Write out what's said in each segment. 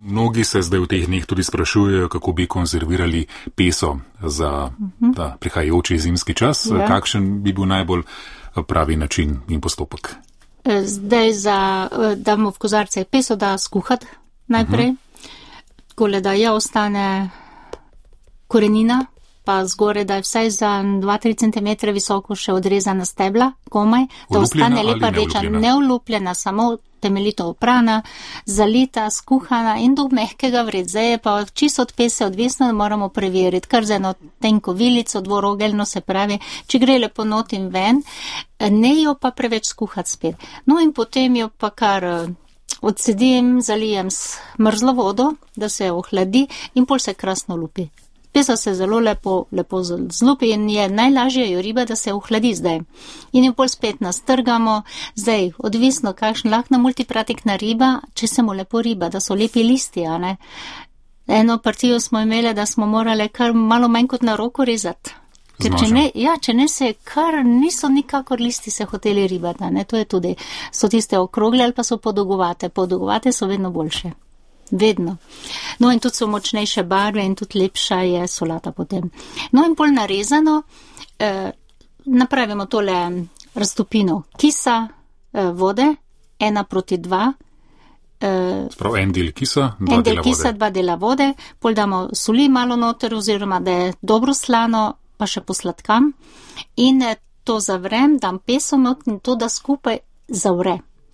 Mnogi se zdaj v teh dneh tudi sprašujejo, kako bi konzervirali peso za prihajajoči zimski čas. Ja. Kakšen bi bil najbolj pravi način in postopek? Zdaj damo v kozarce peso, da skuhati najprej. Takole, da ostane korenina, pa zgore, da je vsaj za 2-3 cm visoko še odrezana stebla, komaj, da ostane lepa rdeča, neolupljena, samo temeljito oprana, zalita, skuhana in do mehkega vred. Zdaj je pa čisto od pese odvisno, da moramo preveriti, kar za eno tenko vilico, dvorogeljno, se pravi, če gre lepo not in ven, ne jo pa preveč skuhati spet. No in potem jo pa kar odsedim, zalijem s mrzlo vodo, da se ohladi in pol se krasno lupi. Pesa se zelo lepo zlupi in je najlažje jo riba, da se ohladi zdaj. In jo pol spet nastrgamo, zdaj odvisno kakšen lahna multipratikna riba, če se mu lepo riba, da so lepi listi, a ne. Eno partijo smo imeli, da smo morali kar malo manj kot na roko rezati. Ker če ne se kar niso nikakor listi se hoteli ribati, a ne, to je tudi, so tiste okrogle ali pa so podolgovate so vedno boljše. Vedno. No in tudi so močnejše barve in tudi lepša je solata potem. No in pol narezano, napravimo tole raztopino kisa, vode, 1:2. Sprav en del kisa, 2 dela vode. 2 dela vode, pol damo soli malo noter oziroma da je dobro slano, pa še posladkam in to zavrem, dam peso not in to da skupaj zavre.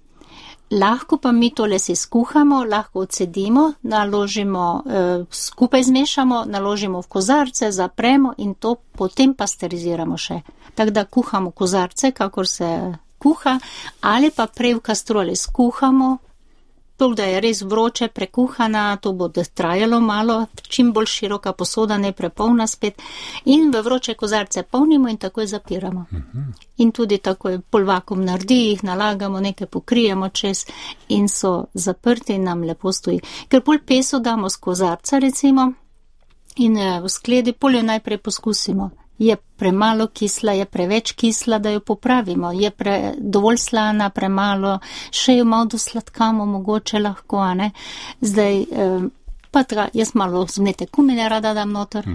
Lahko pa mi tole si skuhamo, lahko odsedimo, naložimo, skupaj zmešamo, naložimo v kozarce, zapremo in to potem pasteriziramo še. Tako da kuhamo kozarce, kakor se kuha, ali pa prej v kastroli skuhamo, toliko da je res vroče, prekuhana, to bo trajalo malo, čim bolj široka posoda, ne prepolna spet, in v vroče kozarce polnimo in takoj zapiramo. In tudi takoj pol vakuum naredi, jih nalagamo, nekaj pokrijemo čez in so zaprti in nam lepo stoji. Ker pol peso damo z kozarca recimo in v skledi pol jo najprej poskusimo. Je premalo kisla, je preveč kisla, da jo popravimo, je dovolj slana, premalo, še jo malo dosladkamo, mogoče lahko, a ne. Zdaj, pa jaz malo zmlete kumine rada dam noter.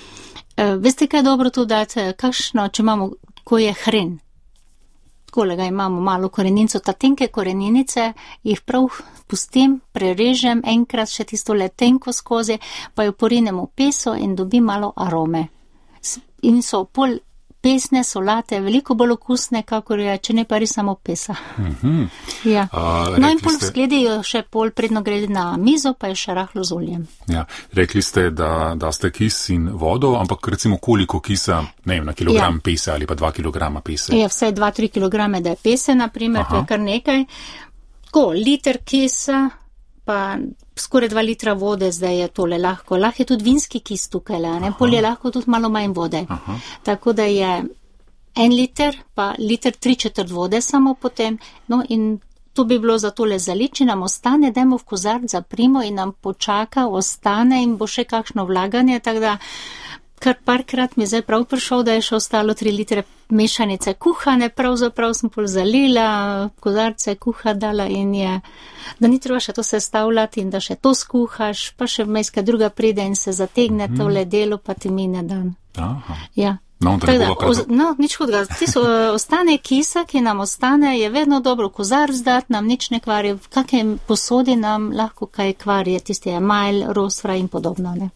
Veste, kaj je dobro tu dati, kakšno, če imamo, ko je hren. Kolega imamo malo koreninco, ta tenke koreninice, jih prav pustim, prerežem enkrat še tisto letenko skozi, pa jo porinem v peso in dobim malo arome. In so pol pesne solate veliko bolj okusne, kakor je, če ne pa res samo pesa. Ja. No in pol v skledi jo še pol predno gre na mizo, pa je še rahlo z oljem. Ja. Rekli ste, da ste kis in vodo, ampak recimo koliko kisa, ne vem, na kilogram pese ali pa 2 kilograma pese? Ja, vsaj 2-3 kilograme, da je pese, naprimer, to je kar nekaj. Tako, liter kisa, pa skoraj 2 litra vode, zdaj je tole lahko. Lahko je tudi vinski kis tukaj, ne? Pol je lahko tudi malo manj vode. Tako da je 1 liter, pa liter 3/4 vode samo potem. No in to bi bilo za tole zalič, če nam ostane, dajmo v kozarc, zaprimo in nam počaka, ostane in bo še kakšno vlaganje, tako da kar parkrat mi je zdaj prav prišel, da je še ostalo 3 litre mešanice kuhane, pravzaprav sem pol zalila, kozarce kuha dala in je, da ni treba še to sestavljati in da še to skuhaš, pa še vmes kaj druga pride in se zategne tole delo, pa ti mine dan. Ja. No, nič hudega. Ostane kisa, ki nam ostane, je vedno dobro kozarc dati, nam nič ne kvari, v kakem posodi nam lahko kaj kvari, tisti emajl, rosfra in podobno, ne.